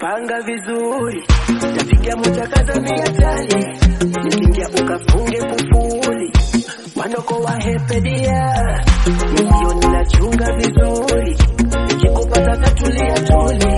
panga vizuri, tapiga mchakaza miatali, nikingia ukafunge kufuli, wanoko wa hepedia, ndio ninachunga vizuri, nikikupata tatulia tuli,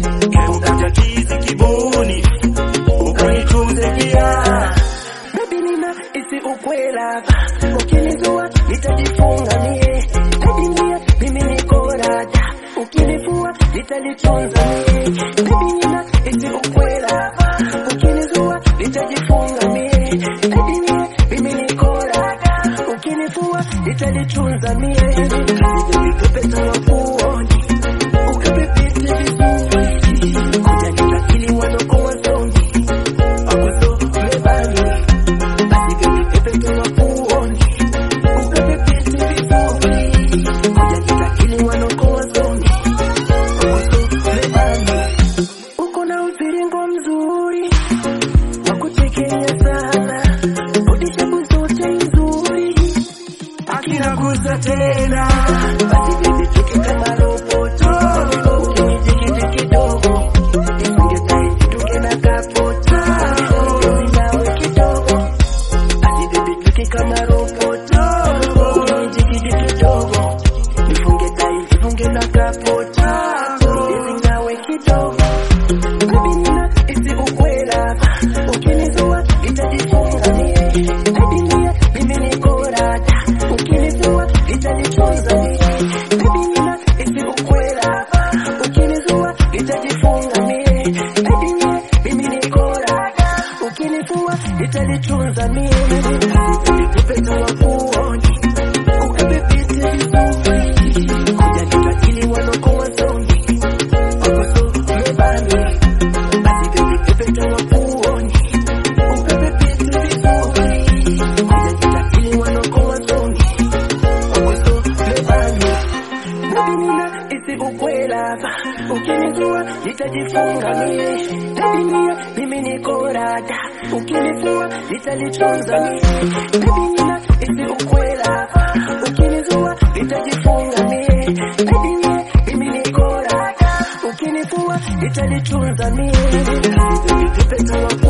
ukatakizi kibuni, ukanitunze kia, baby nina isi ukwela, ukinizua nitajifunga mie, baby mie, mimi niko rada, ukinifua nitalitunza mie, baby nina isi ukwela, ukinizua nitajifunga mie, baby mie, mimi niko rada, ukinifua nitalitunza mie, nitapeta wakuoni, ukapepete vizuri, kuja nitakili wanoko wazoni, wakuso mebani, basi baby pepeta wakuoni, ukapepete vizuri, kuja nitakili wanoko wazoni, wakuso mebani, uko na usiringo mzuri, wakuchekea sana, udisha kuzote nzuri, akina guza tena, basi baby tuke kama roboto, ukinijiki kidogo, nifunge taiti tuke na kapota, nawe kidogo, basi baby tuke kama roboto, ukinijiki kidogo, nifunge taiti tuke na kapota, nawe kidogo, baby nina isi ukwela, ukinizua nitajifunga mie, baby mie, mimi niko rada, ukinizua nitalitunza mie, baby nina isi ukwela, ukinizua nitajifunga mie, baby mie, mimi niko rada, ukinifua nitalitunza mie, nipeta wakuoni, ukapepete vizuri, kuja nitakili wanoko wazoni, wakuso mebani, basi baby pepeta wakuoni, ukapepete vizuri, kuja nitakili wanoko wazoni, wakuso mebani, baby nina isi ukwela, ukinizua nitajifunga mie, baby mie, mimi niko rada, ukinifua nitalitunza mie, baby nina isi ukwela, ukinizua nitajifunga mie, baby mie, mimi niko rada, ukinifua nitalitunza mie, baby pepeta wakuoni.